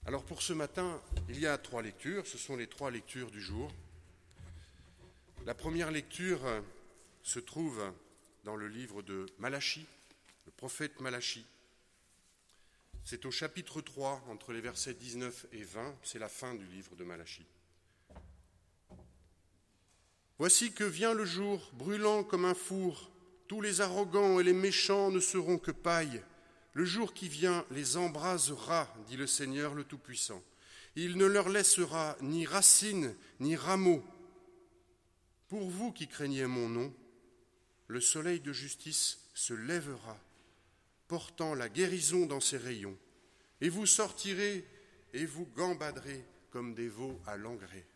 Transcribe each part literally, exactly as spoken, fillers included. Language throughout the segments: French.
Alors pour ce matin, il y a trois lectures, ce sont les trois lectures du jour. La première lecture se trouve dans le livre de Malachie, le prophète Malachie. C'est au chapitre trois, entre les versets dix-neuf et vingt, c'est la fin du livre de Malachie. Voici que vient le jour, brûlant comme un four, tous les arrogants et les méchants ne seront que paille. Le jour qui vient les embrasera, dit le Seigneur le Tout-Puissant. Il ne leur laissera ni racines ni rameaux. Pour vous qui craignez mon nom, le soleil de justice se lèvera, portant la guérison dans ses rayons, et vous sortirez et vous gambaderez comme des veaux à l'engrais.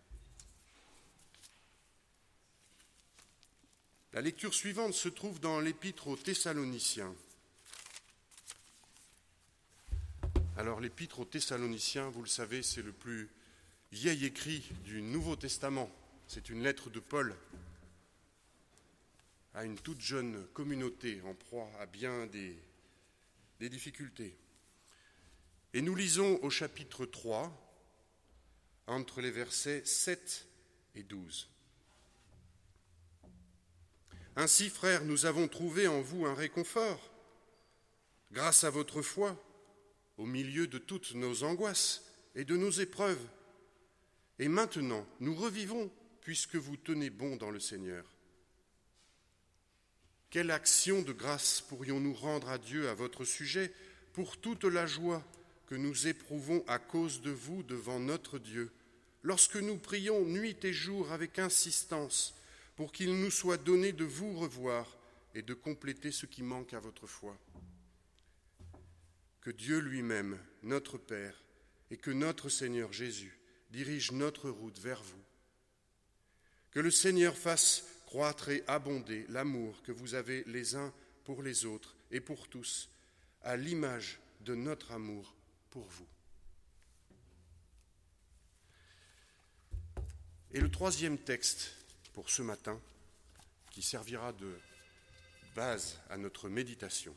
La lecture suivante se trouve dans l'Épître aux Thessaloniciens. Alors l'Épître aux Thessaloniciens, vous le savez, c'est le plus vieil écrit du Nouveau Testament. C'est une lettre de Paul à une toute jeune communauté en proie à bien des, des difficultés. Et nous lisons au chapitre trois, entre les versets sept et douze. Ainsi, frères, nous avons trouvé en vous un réconfort, grâce à votre foi, au milieu de toutes nos angoisses et de nos épreuves. Et maintenant, nous revivons, puisque vous tenez bon dans le Seigneur. Quelle action de grâce pourrions-nous rendre à Dieu à votre sujet pour toute la joie que nous éprouvons à cause de vous devant notre Dieu, lorsque nous prions nuit et jour avec insistance, pour qu'il nous soit donné de vous revoir et de compléter ce qui manque à votre foi. Que Dieu lui-même, notre Père, et que notre Seigneur Jésus dirige notre route vers vous. Que le Seigneur fasse croître et abonder l'amour que vous avez les uns pour les autres et pour tous, à l'image de notre amour pour vous. Et le troisième texte pour ce matin, qui servira de base à notre méditation.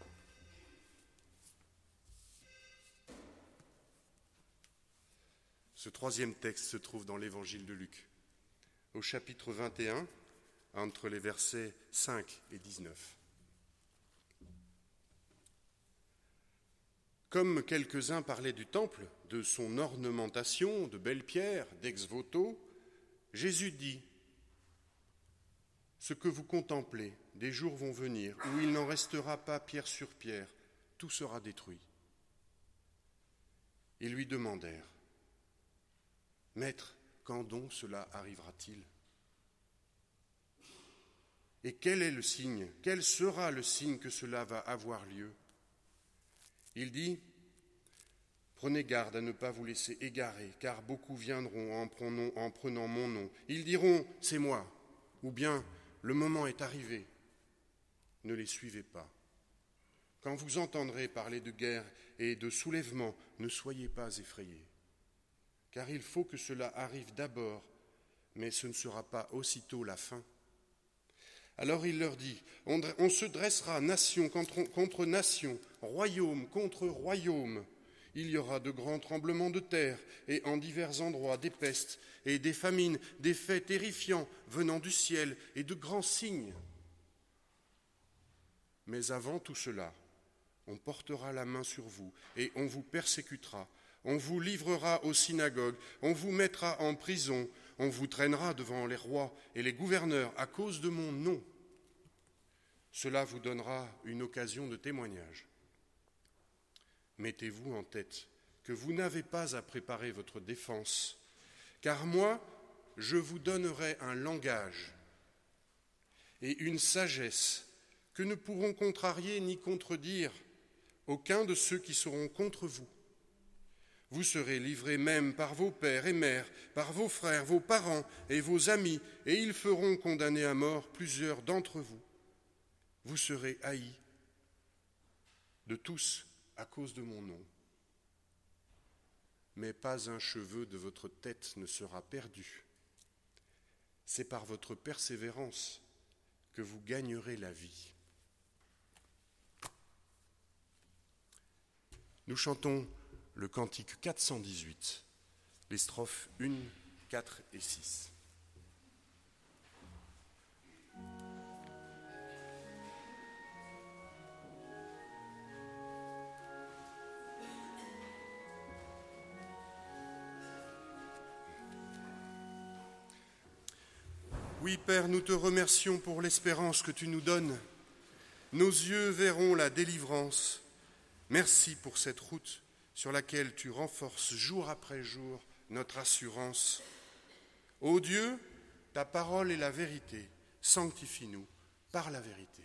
Ce troisième texte se trouve dans l'évangile de Luc, au chapitre vingt et un, entre les versets cinq et dix-neuf. Comme quelques-uns parlaient du temple, de son ornementation, de belles pierres, d'ex-voto, Jésus dit: ce que vous contemplez, des jours vont venir où il n'en restera pas pierre sur pierre, tout sera détruit. Ils lui demandèrent: Maître, quand donc cela arrivera-t-il ? Et quel est le signe ? Quel sera le signe que cela va avoir lieu ? Il dit: Prenez garde à ne pas vous laisser égarer, car beaucoup viendront en prenant, en prenant mon nom. Ils diront: c'est moi, ou bien le moment est arrivé. Ne les suivez pas. Quand vous entendrez parler de guerre et de soulèvement, ne soyez pas effrayés. Car il faut que cela arrive d'abord, mais ce ne sera pas aussitôt la fin. Alors il leur dit: on, on se dressera nation contre, contre nation, royaume contre royaume. Il y aura de grands tremblements de terre, et en divers endroits des pestes et des famines, des faits terrifiants venant du ciel, et de grands signes. Mais avant tout cela, on portera la main sur vous, et on vous persécutera. On vous livrera aux synagogues, on vous mettra en prison, on vous traînera devant les rois et les gouverneurs à cause de mon nom. Cela vous donnera une occasion de témoignage. Mettez-vous en tête que vous n'avez pas à préparer votre défense, car moi, je vous donnerai un langage et une sagesse que ne pourront contrarier ni contredire aucun de ceux qui seront contre vous. Vous serez livrés même par vos pères et mères, par vos frères, vos parents et vos amis, et ils feront condamner à mort plusieurs d'entre vous. Vous serez haïs de tous à cause de mon nom. Mais pas un cheveu de votre tête ne sera perdu. C'est par votre persévérance que vous gagnerez la vie. Nous chantons le cantique quatre cent dix-huit, les strophes un, quatre et six. Oui, Père, nous te remercions pour l'espérance que tu nous donnes. Nos yeux verront la délivrance. Merci pour cette route sur laquelle tu renforces jour après jour notre assurance. Ô Dieu, ta parole est la vérité. Sanctifie-nous par la vérité.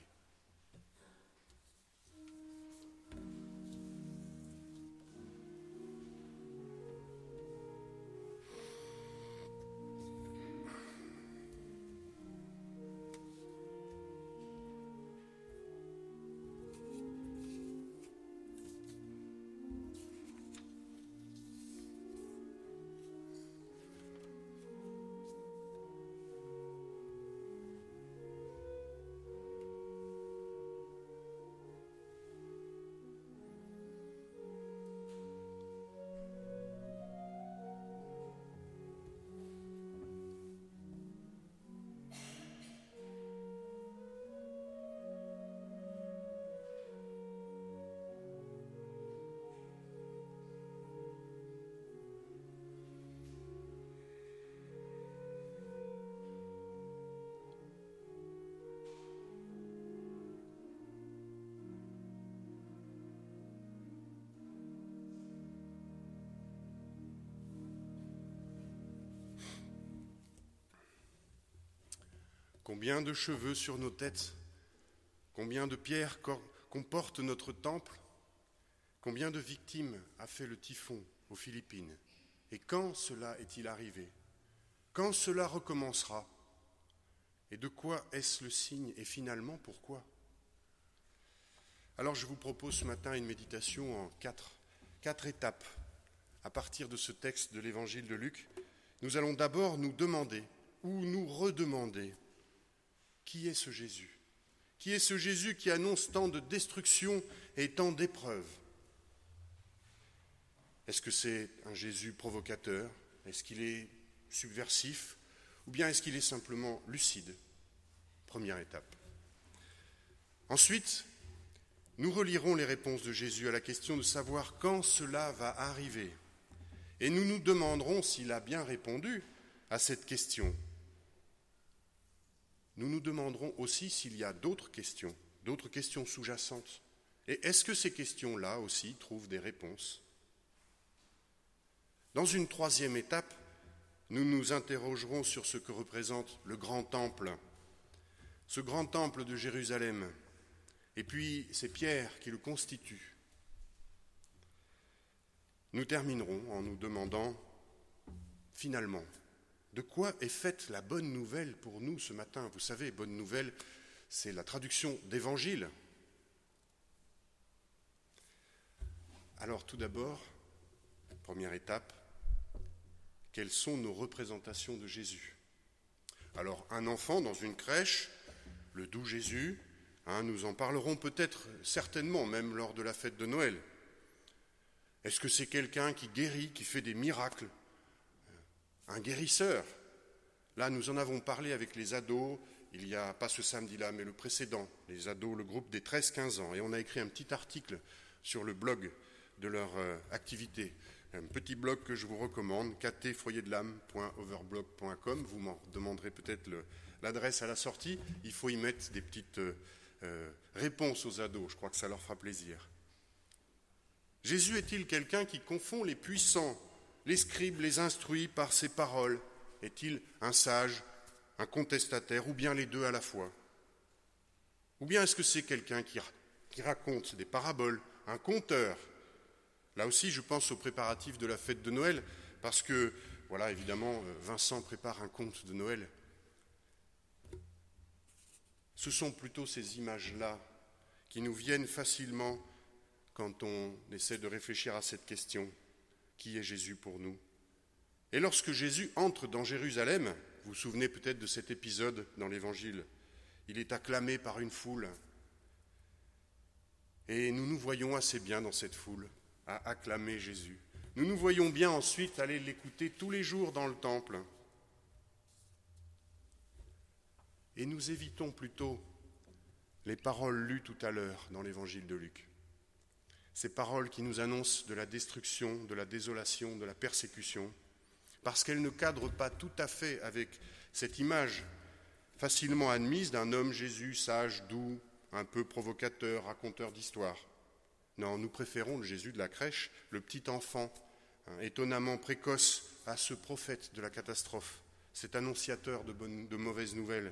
Combien de cheveux sur nos têtes, combien de pierres comporte notre temple, combien de victimes a fait le typhon aux Philippines, et quand cela est-il arrivé? Quand cela recommencera? Et de quoi est-ce le signe, et finalement pourquoi? Alors je vous propose ce matin une méditation en quatre, quatre étapes. À partir de ce texte de l'évangile de Luc, nous allons d'abord nous demander, ou nous redemander, qui est ce Jésus? Qui est ce Jésus qui annonce tant de destruction et tant d'épreuves? Est-ce que c'est un Jésus provocateur? Est-ce qu'il est subversif? Ou bien est-ce qu'il est simplement lucide? Première étape. Ensuite, nous relirons les réponses de Jésus à la question de savoir quand cela va arriver. Et nous nous demanderons s'il a bien répondu à cette question. Nous nous demanderons aussi s'il y a d'autres questions, d'autres questions sous-jacentes. Et est-ce que ces questions-là aussi trouvent des réponses? Dans une troisième étape, nous nous interrogerons sur ce que représente le grand temple, ce grand temple de Jérusalem, et puis ces pierres qui le constituent. Nous terminerons en nous demandant, finalement, de quoi est faite la bonne nouvelle pour nous ce matin? Vous savez, bonne nouvelle, c'est la traduction d'évangile. Alors tout d'abord, première étape, quelles sont nos représentations de Jésus? Alors un enfant dans une crèche, le doux Jésus, hein, nous en parlerons peut-être certainement même lors de la fête de Noël. Est-ce que c'est quelqu'un qui guérit, qui fait des miracles? Un guérisseur. Là, nous en avons parlé avec les ados, il n'y a pas ce samedi-là, mais le précédent, les ados, le groupe des treize quinze ans. Et on a écrit un petit article sur le blog de leur euh, activité. Un petit blog que je vous recommande, k t foyer de l'âme point overblog point com. Vous m'en demanderez peut-être le, l'adresse à la sortie. Il faut y mettre des petites euh, euh, réponses aux ados. Je crois que ça leur fera plaisir. Jésus est-il quelqu'un qui confond les puissants, les scribes, les instruits par ses paroles? Est-il un sage, un contestataire, ou bien les deux à la fois? Ou bien est-ce que c'est quelqu'un qui, qui raconte des paraboles, un conteur? Là aussi, je pense aux préparatifs de la fête de Noël, parce que, voilà, évidemment, Vincent prépare un conte de Noël. Ce sont plutôt ces images-là qui nous viennent facilement quand on essaie de réfléchir à cette question. Qui est Jésus pour nous? Et lorsque Jésus entre dans Jérusalem, vous vous souvenez peut-être de cet épisode dans l'Évangile, il est acclamé par une foule. Et nous nous voyons assez bien dans cette foule. à acclamer Jésus. Nous nous voyons bien ensuite aller l'écouter tous les jours dans le temple. Et nous évitons plutôt les paroles lues tout à l'heure dans l'évangile de Luc. Ces paroles qui nous annoncent de la destruction, de la désolation, de la persécution, parce qu'elles ne cadrent pas tout à fait avec cette image facilement admise d'un homme Jésus sage, doux, un peu provocateur, raconteur d'histoires. Non, nous préférons le Jésus de la crèche, le petit enfant, hein, étonnamment précoce, à ce prophète de la catastrophe, cet annonciateur de, bonnes, de mauvaises nouvelles.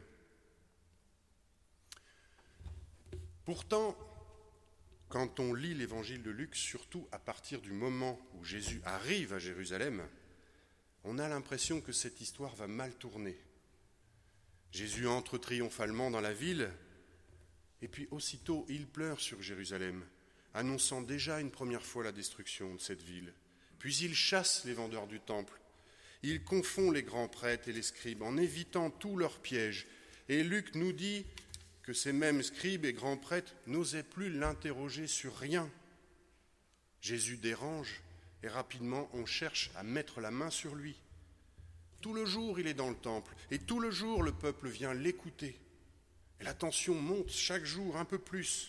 Pourtant, quand on lit l'évangile de Luc, surtout à partir du moment où Jésus arrive à Jérusalem, on a l'impression que cette histoire va mal tourner. Jésus entre triomphalement dans la ville, et puis aussitôt il pleure sur Jérusalem, annonçant déjà une première fois la destruction de cette ville. Puis il chasse les vendeurs du temple, il confond les grands prêtres et les scribes en évitant tous leurs pièges. Et Luc nous dit que ces mêmes scribes et grands prêtres n'osaient plus l'interroger sur rien. Jésus dérange et rapidement on cherche à mettre la main sur lui. Tout le jour il est dans le temple et tout le jour le peuple vient l'écouter. Et la tension monte chaque jour un peu plus.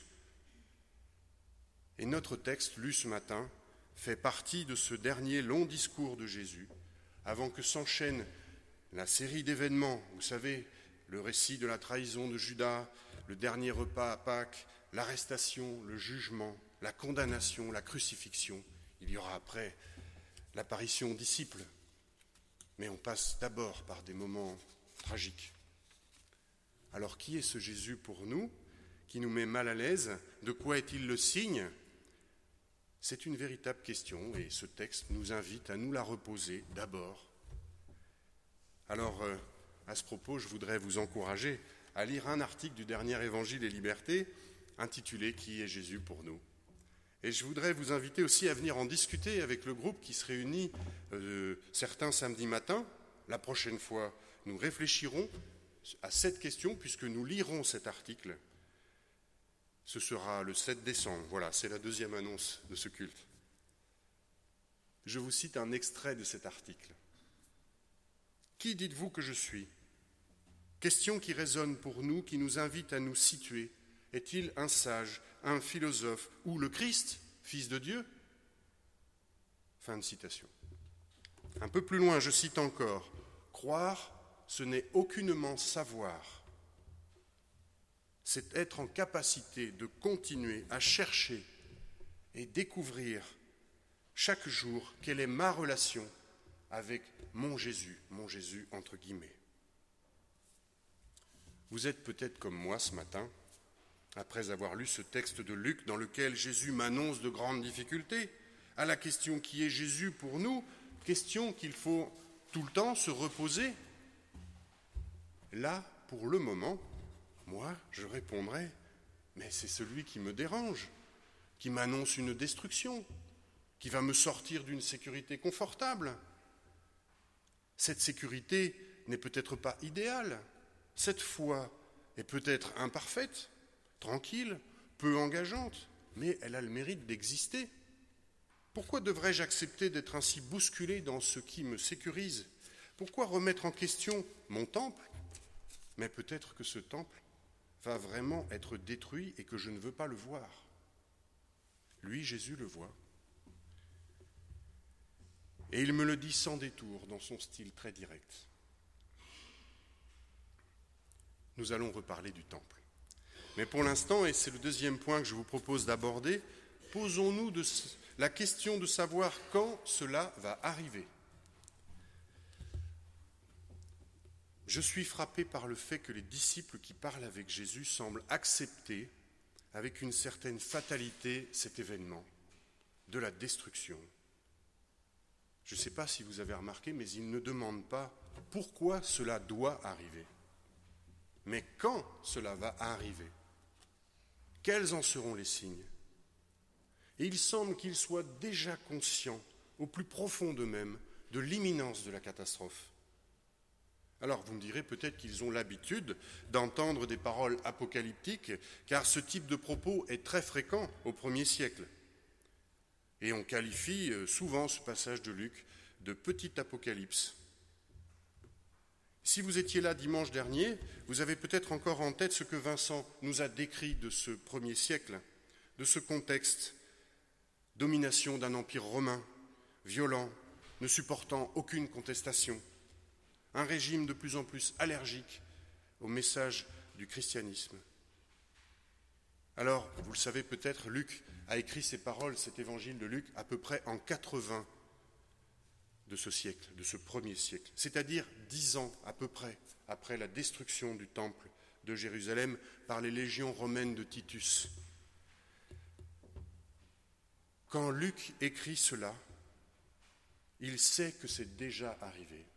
Et notre texte, lu ce matin, fait partie de ce dernier long discours de Jésus, avant que s'enchaîne la série d'événements, vous savez, le récit de la trahison de Judas, le dernier repas à Pâques, l'arrestation, le jugement, la condamnation, la crucifixion. Il y aura après l'apparition aux disciples. Mais on passe d'abord par des moments tragiques. Alors qui est ce Jésus pour nous, qui nous met mal à l'aise? De quoi est-il le signe? C'est une véritable question et ce texte nous invite à nous la reposer d'abord. Alors, euh, à ce propos, je voudrais vous encourager à lire un article du dernier Évangile et Liberté intitulé « Qui est Jésus pour nous ?» Et je voudrais vous inviter aussi à venir en discuter avec le groupe qui se réunit euh, certains samedis matins. La prochaine fois, nous réfléchirons à cette question puisque nous lirons cet article. Ce sera le sept décembre. Voilà, c'est la deuxième annonce de ce culte. Je vous cite un extrait de cet article. « Qui dites-vous que je suis ? Question qui résonne pour nous, qui nous invite à nous situer. Est-il un sage, un philosophe ou le Christ, fils de Dieu ?» Fin de citation. Un peu plus loin, je cite encore. « Croire, ce n'est aucunement savoir. C'est être en capacité de continuer à chercher et découvrir chaque jour quelle est ma relation avec mon Jésus, mon Jésus entre guillemets. » Vous êtes peut-être comme moi ce matin, après avoir lu ce texte de Luc dans lequel Jésus m'annonce de grandes difficultés, à la question qui est Jésus pour nous, question qu'il faut tout le temps se reposer. Là, pour le moment, moi, je répondrai, mais c'est celui qui me dérange, qui m'annonce une destruction, qui va me sortir d'une sécurité confortable. Cette sécurité n'est peut-être pas idéale. Cette foi est peut-être imparfaite, tranquille, peu engageante, mais elle a le mérite d'exister. Pourquoi devrais-je accepter d'être ainsi bousculé dans ce qui me sécurise ? Pourquoi remettre en question mon temple ? Mais peut-être que ce temple va vraiment être détruit et que je ne veux pas le voir. Lui, Jésus, le voit. Et il me le dit sans détour, dans son style très direct. Nous allons reparler du temple. Mais pour l'instant, et c'est le deuxième point que je vous propose d'aborder, posons-nous de la question de savoir quand cela va arriver. Je suis frappé par le fait que les disciples qui parlent avec Jésus semblent accepter avec une certaine fatalité cet événement de la destruction. Je ne sais pas si vous avez remarqué, mais ils ne demandent pas pourquoi cela doit arriver, mais quand cela va arriver. Quels en seront les signes ? Et il semble qu'ils soient déjà conscients, au plus profond d'eux-mêmes, de l'imminence de la catastrophe. Alors vous me direz peut-être qu'ils ont l'habitude d'entendre des paroles apocalyptiques, car ce type de propos est très fréquent au premier siècle. Et on qualifie souvent ce passage de Luc de petit apocalypse. Si vous étiez là dimanche dernier, vous avez peut-être encore en tête ce que Vincent nous a décrit de ce premier siècle, de ce contexte, domination d'un empire romain, violent, ne supportant aucune contestation, un régime de plus en plus allergique au message du christianisme. Alors, vous le savez peut-être, Luc a écrit ces paroles, cet évangile de Luc, à peu près en quatre-vingts de ce siècle, de ce premier siècle, c'est-à-dire dix ans à peu près après la destruction du temple de Jérusalem par les légions romaines de Titus. Quand Luc écrit cela, il sait que c'est déjà arrivé.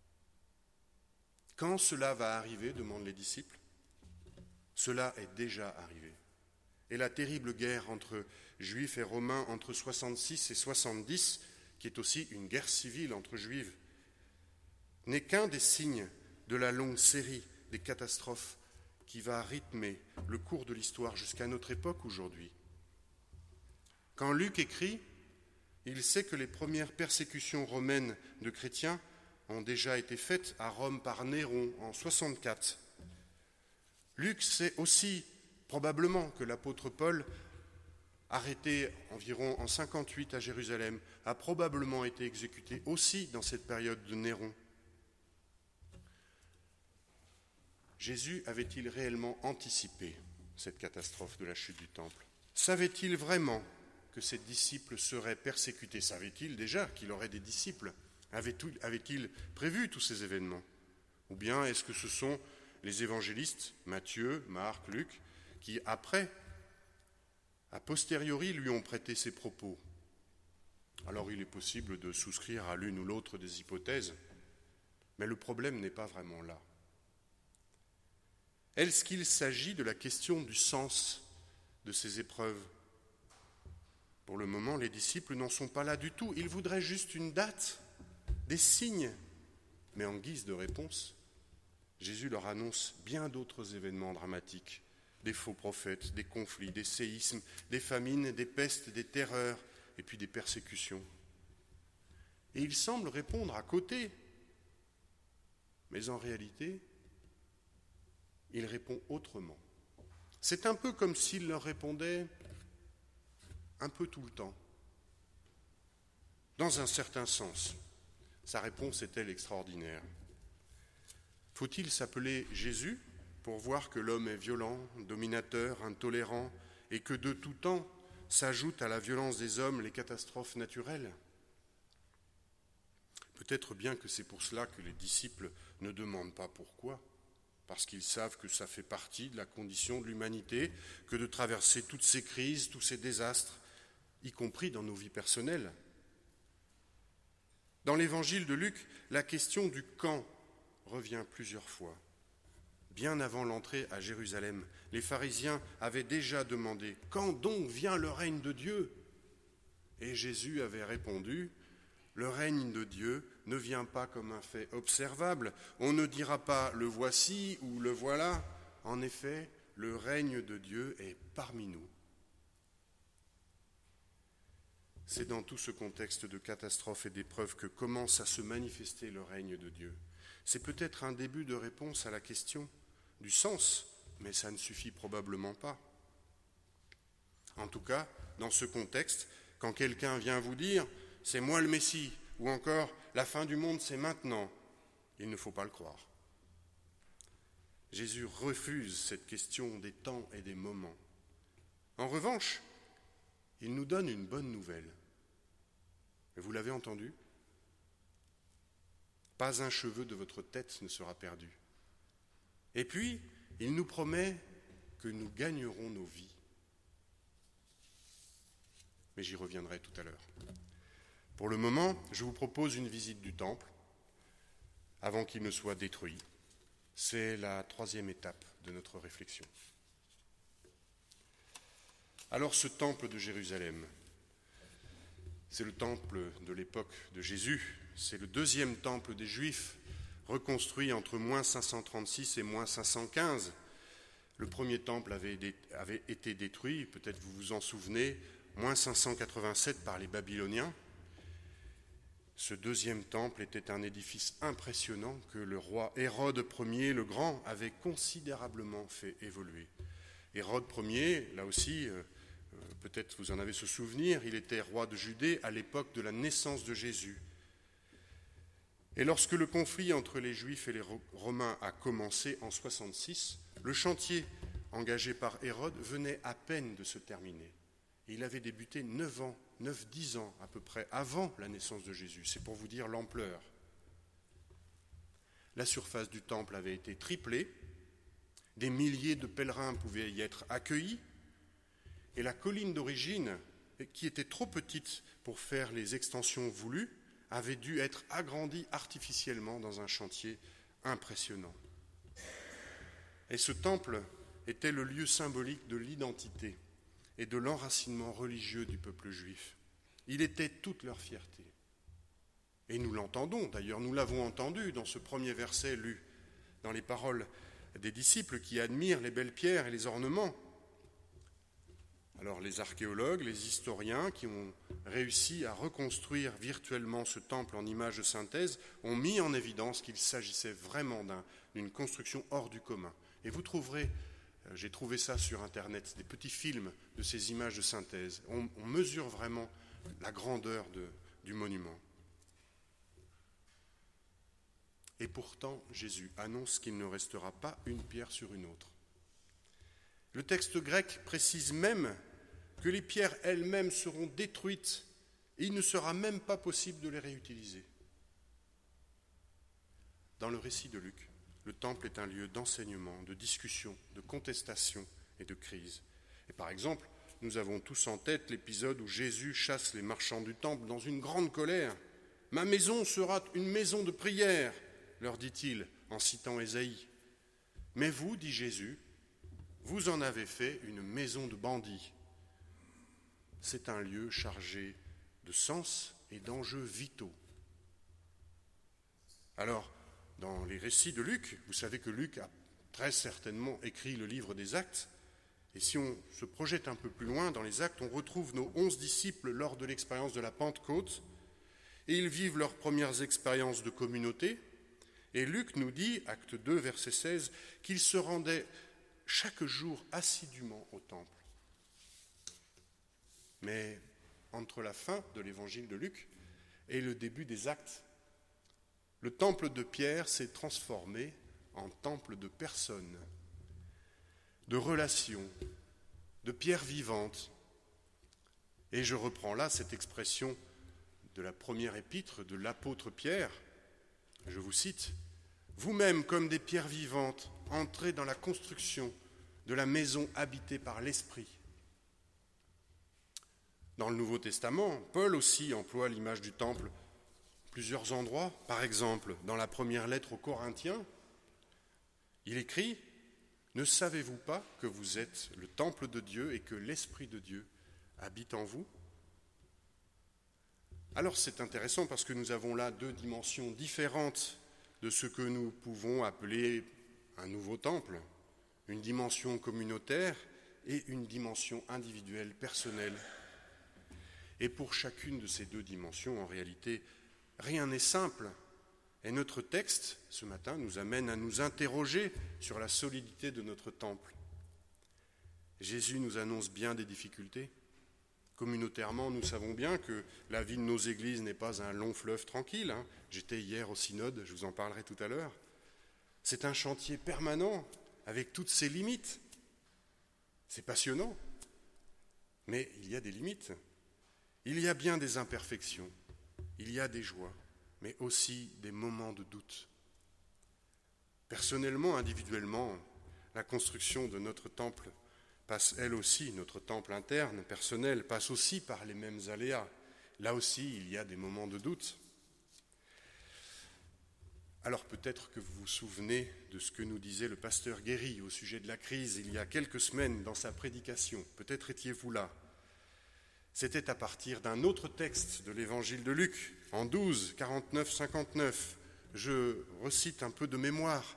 Quand cela va arriver, demandent les disciples, cela est déjà arrivé. Et la terrible guerre entre Juifs et Romains entre soixante-six et soixante-dix, qui est aussi une guerre civile entre Juifs, n'est qu'un des signes de la longue série des catastrophes qui va rythmer le cours de l'histoire jusqu'à notre époque aujourd'hui. Quand Luc écrit, il sait que les premières persécutions romaines de chrétiens ont déjà été faites à Rome par Néron en soixante-quatre. Luc sait aussi probablement que l'apôtre Paul, arrêté environ en cinquante-huit à Jérusalem, a probablement été exécuté aussi dans cette période de Néron. Jésus avait-il réellement anticipé cette catastrophe de la chute du temple ? Savait-il vraiment que ses disciples seraient persécutés ? Savait-il déjà qu'il aurait des disciples ? Avait-il prévu tous ces événements ? Ou bien est-ce que ce sont les évangélistes, Matthieu, Marc, Luc, qui après, a posteriori, lui ont prêté ses propos ? Alors il est possible de souscrire à l'une ou l'autre des hypothèses, mais le problème n'est pas vraiment là. Est-ce qu'il s'agit de la question du sens de ces épreuves ? Pour le moment, les disciples n'en sont pas là du tout. Ils voudraient juste une date, des signes. Mais en guise de réponse, Jésus leur annonce bien d'autres événements dramatiques. Des faux prophètes, des conflits, des séismes, des famines, des pestes, des terreurs, et puis des persécutions. Et il semble répondre à côté. Mais en réalité, il répond autrement. C'est un peu comme s'il leur répondait un peu tout le temps. Dans un certain sens, sa réponse est-elle extraordinaire ? Faut-il s'appeler Jésus pour voir que l'homme est violent, dominateur, intolérant, et que de tout temps s'ajoutent à la violence des hommes les catastrophes naturelles ? Peut-être bien que c'est pour cela que les disciples ne demandent pas pourquoi, parce qu'ils savent que ça fait partie de la condition de l'humanité, que de traverser toutes ces crises, tous ces désastres, y compris dans nos vies personnelles. Dans l'évangile de Luc, la question du quand revient plusieurs fois. Bien avant l'entrée à Jérusalem, les pharisiens avaient déjà demandé « Quand donc vient le règne de Dieu ?» Et Jésus avait répondu « Le règne de Dieu ne vient pas comme un fait observable. On ne dira pas « le voici » ou « le voilà ». En effet, le règne de Dieu est parmi nous. C'est dans tout ce contexte de catastrophe et d'épreuve que commence à se manifester le règne de Dieu. C'est peut-être un début de réponse à la question du sens, mais ça ne suffit probablement pas. En tout cas, dans ce contexte, quand quelqu'un vient vous dire « c'est moi le Messie » ou encore « la fin du monde c'est maintenant », il ne faut pas le croire. Jésus refuse cette question des temps et des moments. En revanche, il nous donne une bonne nouvelle. Et vous l'avez entendu ? Pas un cheveu de votre tête ne sera perdu. Et puis, il nous promet que nous gagnerons nos vies. Mais j'y reviendrai tout à l'heure. Pour le moment, je vous propose une visite du temple avant qu'il ne soit détruit. C'est la troisième étape de notre réflexion. Alors, ce temple de Jérusalem, c'est le temple de l'époque de Jésus, c'est le deuxième temple des Juifs, reconstruit entre moins cinq cent trente-six et moins cinq cent quinze. Le premier temple avait, avait été détruit, peut-être vous vous en souvenez, moins cinq cent quatre-vingt-sept par les Babyloniens. Ce deuxième temple était un édifice impressionnant que le roi Hérode Ier le Grand avait considérablement fait évoluer. Hérode Ier, là aussi, euh, peut-être vous en avez ce souvenir, il était roi de Judée à l'époque de la naissance de Jésus. Et lorsque le conflit entre les Juifs et les Romains a commencé en soixante-six, le chantier engagé par Hérode venait à peine de se terminer. Et il avait débuté neuf ans, neuf, dix ans à peu près avant la naissance de Jésus. C'est pour vous dire l'ampleur. La surface du temple avait été triplée, des milliers de pèlerins pouvaient y être accueillis, et la colline d'origine, qui était trop petite pour faire les extensions voulues, avait dû être agrandie artificiellement dans un chantier impressionnant. Et ce temple était le lieu symbolique de l'identité et de l'enracinement religieux du peuple juif. Il était toute leur fierté. Et nous l'entendons, d'ailleurs, nous l'avons entendu dans ce premier verset lu dans les paroles des disciples qui admirent les belles pierres et les ornements. Alors les archéologues, les historiens qui ont réussi à reconstruire virtuellement ce temple en image de synthèse ont mis en évidence qu'il s'agissait vraiment d'un, d'une construction hors du commun. Et vous trouverez, j'ai trouvé ça sur Internet, des petits films de ces images de synthèse. On, on mesure vraiment la grandeur de, du monument. Et pourtant, Jésus annonce qu'il ne restera pas une pierre sur une autre. Le texte grec précise même que les pierres elles-mêmes seront détruites et il ne sera même pas possible de les réutiliser. Dans le récit de Luc, le temple est un lieu d'enseignement, de discussion, de contestation et de crise. Et par exemple, nous avons tous en tête l'épisode où Jésus chasse les marchands du temple dans une grande colère. « Ma maison sera une maison de prière », leur dit-il en citant Ésaïe. « Mais vous, dit Jésus, vous en avez fait une maison de bandits. » C'est un lieu chargé de sens et d'enjeux vitaux. Alors, dans les récits de Luc, vous savez que Luc a très certainement écrit le livre des Actes, et si on se projette un peu plus loin dans les Actes, on retrouve nos onze disciples lors de l'expérience de la Pentecôte, et ils vivent leurs premières expériences de communauté, et Luc nous dit, acte deux, verset seize, qu'ils se rendaient chaque jour assidûment au temple. Mais entre la fin de l'évangile de Luc et le début des Actes, le temple de Pierre s'est transformé en temple de personnes, de relations, de pierres vivantes. Et je reprends là cette expression de la première épître de l'apôtre Pierre. Je vous cite, « Vous-même, comme des pierres vivantes, entrez dans la construction de la maison habitée par l'Esprit. » Dans le Nouveau Testament, Paul aussi emploie l'image du temple à plusieurs endroits. Par exemple, dans la première lettre aux Corinthiens, il écrit « Ne savez-vous pas que vous êtes le temple de Dieu et que l'Esprit de Dieu habite en vous ?» Alors c'est intéressant parce que nous avons là deux dimensions différentes de ce que nous pouvons appeler un nouveau temple, une dimension communautaire et une dimension individuelle, personnelle. Et pour chacune de ces deux dimensions, en réalité, rien n'est simple. Et notre texte, ce matin, nous amène à nous interroger sur la solidité de notre temple. Jésus nous annonce bien des difficultés. Communautairement, nous savons bien que la vie de nos églises n'est pas un long fleuve tranquille. Hein. J'étais hier au synode, je vous en parlerai tout à l'heure. C'est un chantier permanent, avec toutes ses limites. C'est passionnant, mais il y a des limites. Il y a bien des imperfections, il y a des joies, mais aussi des moments de doute. Personnellement, individuellement, la construction de notre temple passe elle aussi, notre temple interne, personnel, passe aussi par les mêmes aléas. Là aussi, il y a des moments de doute. Alors peut-être que vous vous souvenez de ce que nous disait le pasteur Guéry au sujet de la crise il y a quelques semaines dans sa prédication. Peut-être étiez-vous là. C'était à partir d'un autre texte de l'évangile de Luc, en douze, quarante-neuf, cinquante-neuf. Je recite un peu de mémoire.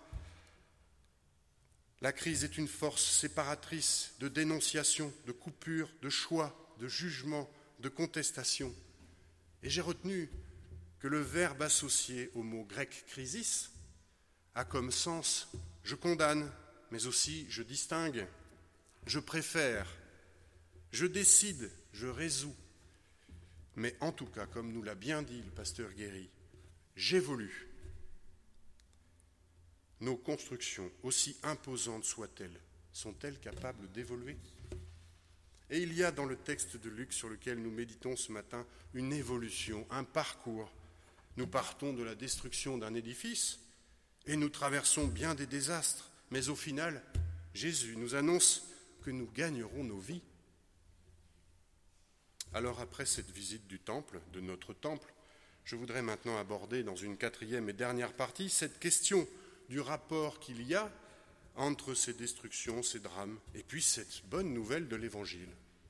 La crise est une force séparatrice de dénonciation, de coupure, de choix, de jugement, de contestation. Et j'ai retenu que le verbe associé au mot grec krisis a comme sens « je condamne », mais aussi « je distingue »,« je préfère »,« je décide »,« je résous ». Mais en tout cas, comme nous l'a bien dit le pasteur Guéry, j'évolue. Nos constructions, aussi imposantes soient-elles, sont-elles capables d'évoluer ? Et il y a dans le texte de Luc sur lequel nous méditons ce matin une évolution, un parcours. Nous partons de la destruction d'un édifice et nous traversons bien des désastres. Mais au final, Jésus nous annonce que nous gagnerons nos vies. Alors après cette visite du temple, de notre temple, je voudrais maintenant aborder dans une quatrième et dernière partie cette question du rapport qu'il y a entre ces destructions, ces drames, et puis cette bonne nouvelle de l'Évangile.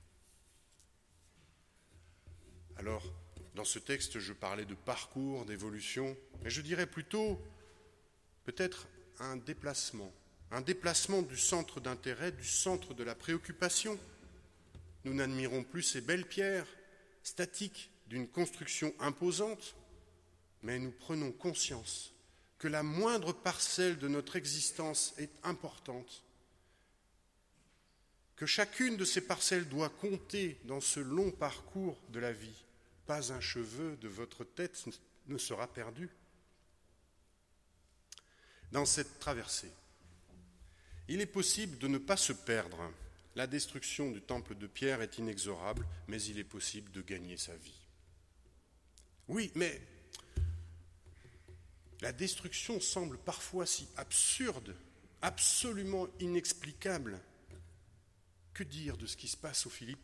Alors, dans ce texte, je parlais de parcours, d'évolution, mais je dirais plutôt peut-être un déplacement, un déplacement du centre d'intérêt, du centre de la préoccupation. Nous n'admirons plus ces belles pierres statiques d'une construction imposante, mais nous prenons conscience que la moindre parcelle de notre existence est importante, que chacune de ces parcelles doit compter dans ce long parcours de la vie. Pas un cheveu de votre tête ne sera perdu. Dans cette traversée, il est possible de ne pas se perdre. La destruction du temple de Pierre est inexorable, mais il est possible de gagner sa vie. Oui, mais la destruction semble parfois si absurde, absolument inexplicable. Que dire de ce qui se passe aux Philippines ?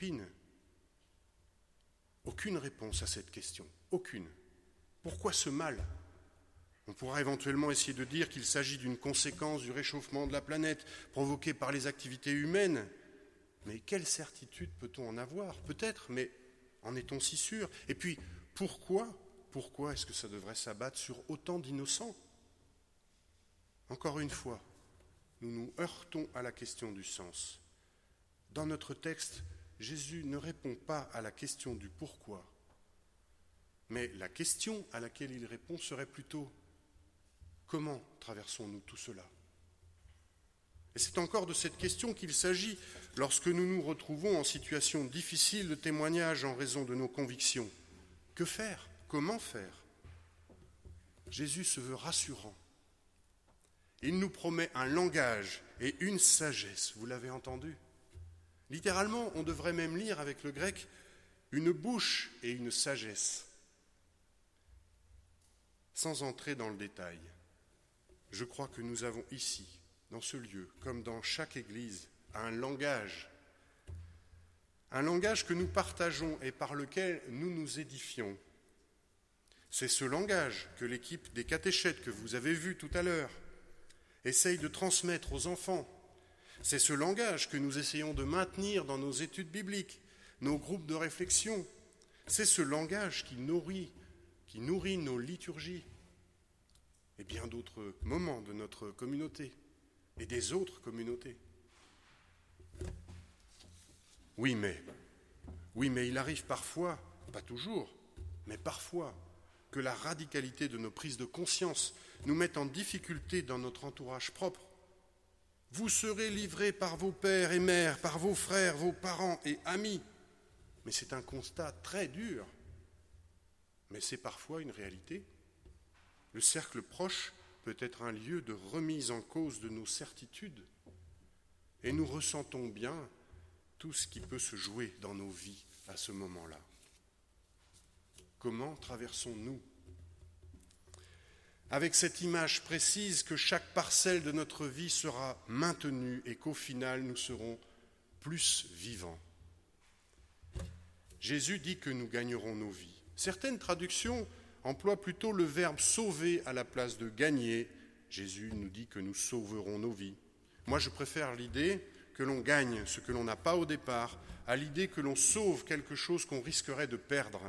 Aucune réponse à cette question, aucune. Pourquoi ce mal ? On pourra éventuellement essayer de dire qu'il s'agit d'une conséquence du réchauffement de la planète provoquée par les activités humaines. Mais quelle certitude peut-on en avoir ? Peut-être, mais en est-on si sûr ? Et puis, pourquoi Pourquoi est-ce que ça devrait s'abattre sur autant d'innocents ? Encore une fois, nous nous heurtons à la question du sens. Dans notre texte, Jésus ne répond pas à la question du pourquoi, mais la question à laquelle il répond serait plutôt « Comment traversons-nous tout cela ?» Et c'est encore de cette question qu'il s'agit lorsque nous nous retrouvons en situation difficile de témoignage en raison de nos convictions. Que faire ? Comment faire ? Jésus se veut rassurant. Il nous promet un langage et une sagesse, vous l'avez entendu ? Littéralement, on devrait même lire avec le grec une bouche et une sagesse. Sans entrer dans le détail, je crois que nous avons ici, dans ce lieu, comme dans chaque église, un langage. Un langage que nous partageons et par lequel nous nous édifions. C'est ce langage que l'équipe des catéchètes que vous avez vu tout à l'heure essaye de transmettre aux enfants. C'est ce langage que nous essayons de maintenir dans nos études bibliques, nos groupes de réflexion. C'est ce langage qui nourrit, qui nourrit nos liturgies et bien d'autres moments de notre communauté et des autres communautés. Oui, mais, oui, mais il arrive parfois, pas toujours, mais parfois, que la radicalité de nos prises de conscience nous mette en difficulté dans notre entourage propre. Vous serez livrés par vos pères et mères, par vos frères, vos parents et amis. Mais c'est un constat très dur. Mais c'est parfois une réalité. Le cercle proche peut être un lieu de remise en cause de nos certitudes. Et nous ressentons bien tout ce qui peut se jouer dans nos vies à ce moment-là. Comment traversons-nous ? Avec cette image précise que chaque parcelle de notre vie sera maintenue et qu'au final nous serons plus vivants. Jésus dit que nous gagnerons nos vies. Certaines traductions emploient plutôt le verbe sauver à la place de gagner. Jésus nous dit que nous sauverons nos vies. Moi, je préfère l'idée que l'on gagne ce que l'on n'a pas au départ à l'idée que l'on sauve quelque chose qu'on risquerait de perdre.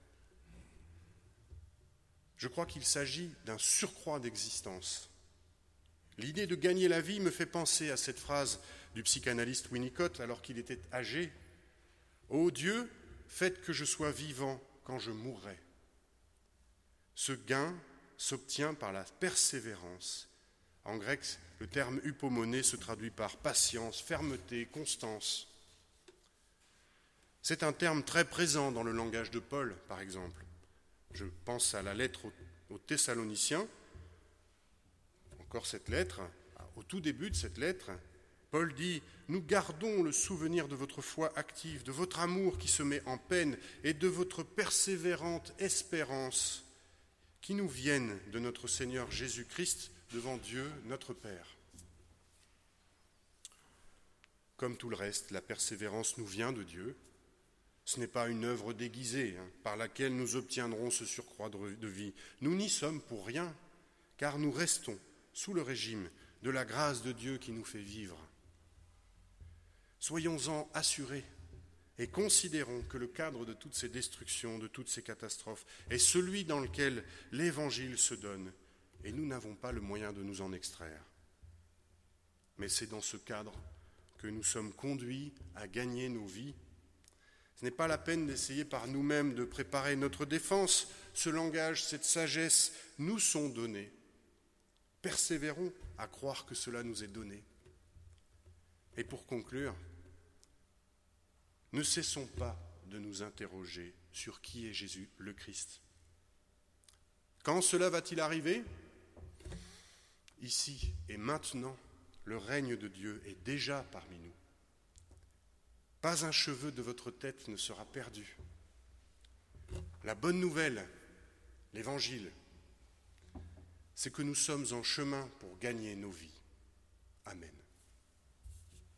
Je crois qu'il s'agit d'un surcroît d'existence. L'idée de gagner la vie me fait penser à cette phrase du psychanalyste Winnicott alors qu'il était âgé. Ô Dieu, faites que je sois vivant quand je mourrai. Ce gain s'obtient par la persévérance. En grec, le terme hypomoné se traduit par patience, fermeté, constance. C'est un terme très présent dans le langage de Paul, par exemple. Je pense à la lettre aux Thessaloniciens. Encore cette lettre, au tout début de cette lettre, Paul dit « Nous gardons le souvenir de votre foi active, de votre amour qui se met en peine et de votre persévérante espérance qui nous viennent de notre Seigneur Jésus-Christ devant Dieu, notre Père. » Comme tout le reste, la persévérance nous vient de Dieu. Ce n'est pas une œuvre déguisée hein, par laquelle nous obtiendrons ce surcroît de vie. Nous n'y sommes pour rien, car nous restons sous le régime de la grâce de Dieu qui nous fait vivre. Soyons-en assurés et considérons que le cadre de toutes ces destructions, de toutes ces catastrophes, est celui dans lequel l'Évangile se donne, et nous n'avons pas le moyen de nous en extraire. Mais c'est dans ce cadre que nous sommes conduits à gagner nos vies. Ce n'est pas la peine d'essayer par nous-mêmes de préparer notre défense. Ce langage, cette sagesse nous sont donnés. Persévérons à croire que cela nous est donné. Et pour conclure, ne cessons pas de nous interroger sur qui est Jésus le Christ. Quand cela va-t-il arriver ? Ici et maintenant, le règne de Dieu est déjà parmi nous. Pas un cheveu de votre tête ne sera perdu. La bonne nouvelle, l'Évangile, c'est que nous sommes en chemin pour gagner nos vies. Amen.